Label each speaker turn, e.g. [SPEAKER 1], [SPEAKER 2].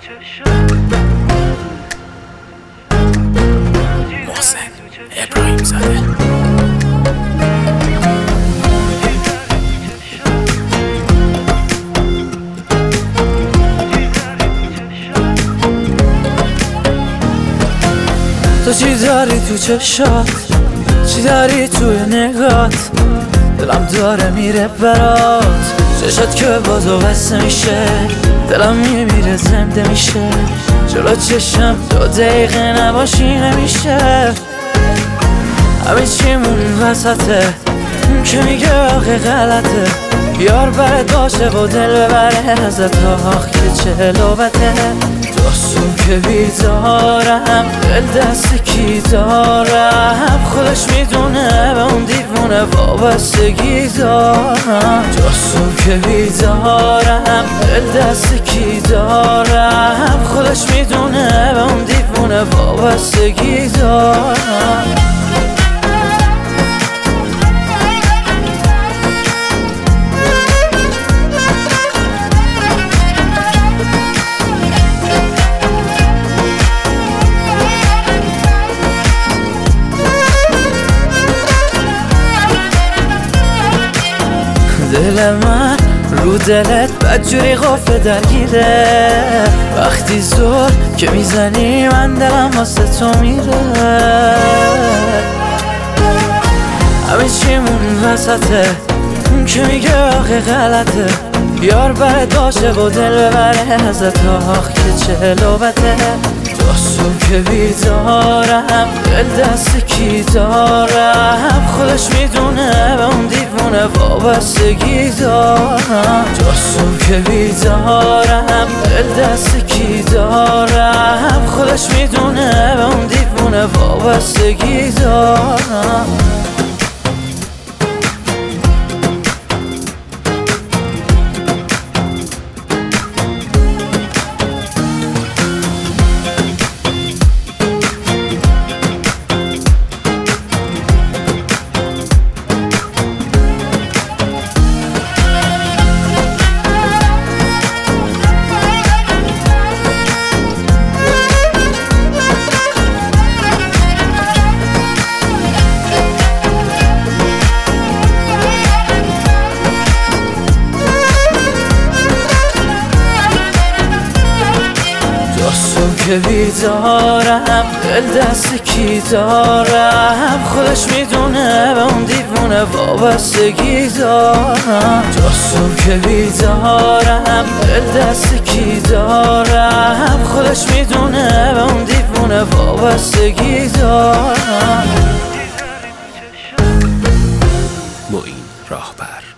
[SPEAKER 1] محسن ابراهیم زاده.
[SPEAKER 2] تو چی داری تو چشات، چی داری توی نگات، دلم داره میره برات، چشات که بازو بسته میشه، دلم میمیره زنده میشه، جلو چشم 2 دقیقه نباشی نمیشه. همه چیمون وسطه، اون که میگه آخه غلطه، بیار برات باشه و دل ببره ازت، آخ که چه لوبته. داستون که بیدارم، دل دست کی دارم، خودش میدونه به اون دیوونه وابستگی دارم. داستون که بیدارم، دل دست کی دارم، خودش میدونه به اون دیوونه وابستگی دارم. دل من رو دلت بدجوری قفل درگیره، وقتی زور که میزنی من دلم واسه تو میره. همه چیمون وسطه، اون که میگه آخه غلطه، بیار برات باشه و دل ببره ازت، آخ که چه لوبته. داستون که بیدارم، دل دست کی دارم، خودش میدونه به اون دیوونه وابستگی دارم. داستون که بیدارم، دل دست کی دارم، خودش میدونه به اون دیوونه وابستگی دارم. داستون که بیدارم، دل دست کی دارم، خودش میدونه به اون دیوونه وابستگی دارم. داستون که بیدارم، دل دست کی دارم، خودش میدونه به اون دیوونه وابستگی دارم.
[SPEAKER 1] معین راهبر.